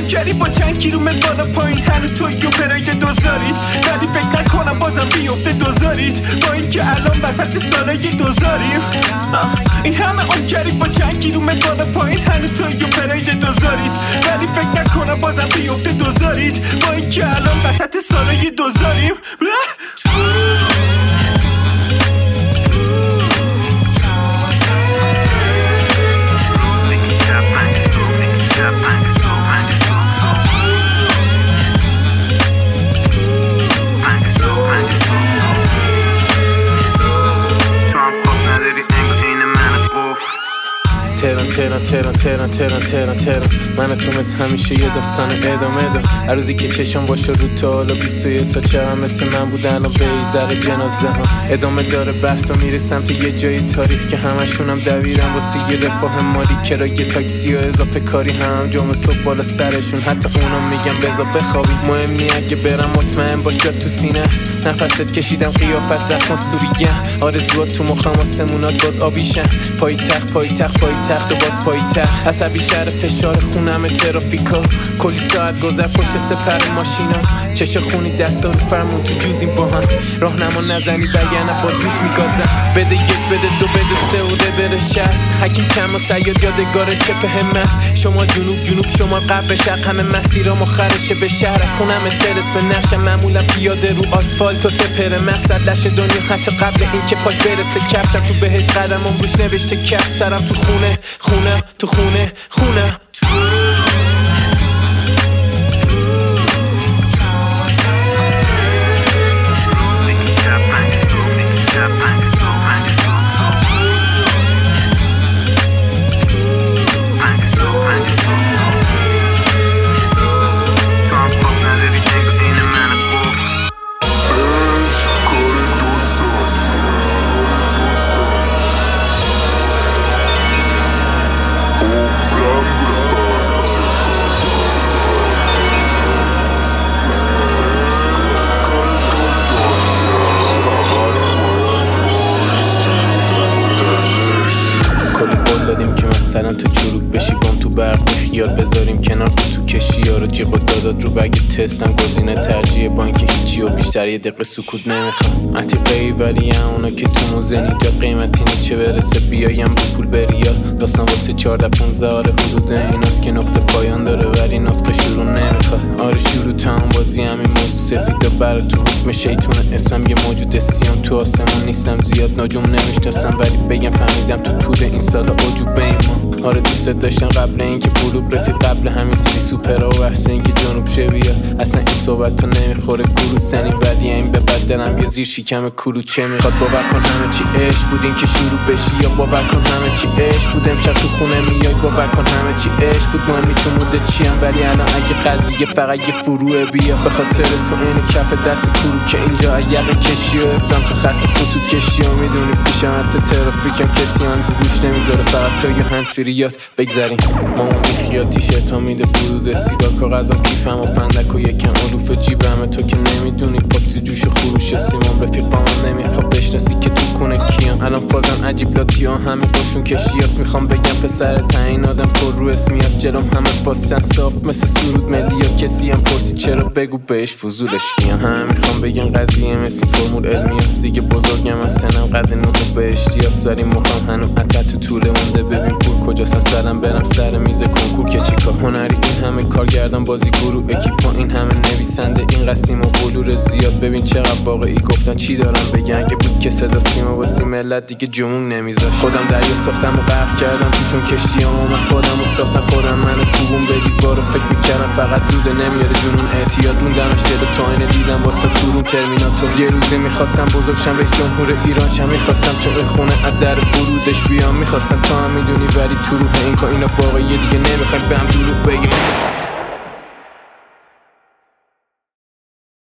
اون کری با چند کیلومتر بالا پایین هنو توی و پراید دوزارید، ولی فکر نکنم بازم بیفته دوزارید با اینکه الان وسط سالای دوزاریم. این همه اون کری با چند کیلومتر بالا پایین هنو توی و پراید دوزارید، ولی فکر نکنم بازم بیفته دوزارید با اینکه الان وسط سالای دوزاریم. تهران من تو مثل همیشه یه داستان ادامه دا. هر روزی که چشم باشه رو تا حالا 21 سال چرا مثل من بودن و بیزر جنازه ها ادامه داره بحث و میره سمت یه جای تاریخ که همشونم دویرن واسه یه رفاه مالی کرایه تاکسی و اضافه کاری هم جمعه صبح بالا سرشون، حتی اونا میگن بذار بخوابی مهم نی اگه برم مطمئن باش جات تو سینه است. نفست کشیدم قیافت زخم سوریه، آرزوات تو مخم آسمونات باز آبیشن، پایتخت و باز پایتخت عصبی شهر فشار خونم ترافیکا، کلی ساعت گذر پشت سپر ماشینا، چش خونی دستا رو فرمون تو جوزیم با هم، راهنما نزنی بگنه باز روت میگازم، بده یک بده دو بده سه و برش چست حکیم کم و سیاد یادگار چپ همت، شما جنوب شما قبل شرق همه مسیرام آخرشه به شهر خونم ترس به نقشم معمولا پیاده رو آسفالت و سپر مقصد لش دنیا حتی قبل این که پاش برسه کفشم تو بهش قدمم روش نوشته کپ سرم تو خونه مثلا تو چروک بشی بام تو برق خیال بذاریم کنار تو کشی ها رو جیب داداد رو بگی تستم گزینه ترجیح با اینکه هیچی و بیشتر یه دقیقه سکوت نمیخوام عتیقه ولی اونا که تو موزه اینجا قیمتی چه برسه بیایم رو پول بریا داستان واسه 14-15 حدود ایناست که نقطه پایان داره ولی نطق شروع نمیخواد. آره شروع تمام بازی همین موضوع سفیدا برا تو حکم شیطون اسمم یه موجود سیام تو آسمون نیستم زیاد نجوم نمیشناسم ولی بگم فهمیدم تو طول این سالا عجوبه ایمان. آره دوست داشتن قبل اینکه بلوغ رسید قبل همین سری سوپرا و احسن اینکه جنوب شه بیا اصلا این صحبت تا نمیخوره گروه سنی ولی این به بد دلم یه زیر شکم کلوچه میخواد. باور کن همه چی عشق بود این که شروع بشی یا باور کن همه چی عشق بود امشب تو خونه میای باور کن همه چی عشق بود مهمی تو موده چیم ولی الان اگه قضیه فقط یه فروعه بیا به خاطر تو این کف دست کرو که اینجا یقه کشی و افزم تو خط خطوط کشی و میدونی پیشم حتی ترافیکم کسی هم گوش نمیذاره فقط تو یه هنسفیریات بگذاریم ماما میخیاد تیشرت ها میده برود سیگار کاغذم کیفم و فندک و یکم علوف جیبم تو که نمیدونی پاک تو جوش و خروش سیمان رفیق با من نمیخواد بشناسی که تو کنه کیم الان فازم عجیب لاتی ها همه باشون کشیاس میخوام بگم پسر تعیین آدم پر رو اسمیاس جلوم همه فاسن صاف مثل سرود ملی یا کسی هم پرسی چرا بگو بهش فضولش کیم هم میخوام بگم قضیه مثل فرمول علمی است دیگه بزرگم از سنم قد نوت بهشتیاس ولی مخوام هنوز عطا تو طوله مونده ببین پول کجاست سرم برم سر میز کنکور که چیکار هنری این همه کارگردان بازی گروه اکیپ این همه نویسنده این قسیم و بلور زیاد ببین چقدر واقعی گفتن چی دارم بگن اگه بود که صدا سیما واسه ملت دیگه جمون نمیذاشت خودم دریا ساختم و غرق کردم توشون کشتیامو من خودم و ساختم خودم منو کوبون به دیوار فکر میکردم فقط دوده نمیاره جنون اعتیاد روندمش جلو تا اینه دیدم واسه تورون ترمیناتور یه روزی میخواستم بزرگشم رئیس جمهور ایران شم میخواستم تو این خونه از در ورودش بیام میخواستم تو هم میدونی ولی تو روح این کار اینا واقعیه دیگه نمیخوایم به هم دروغ بگیم.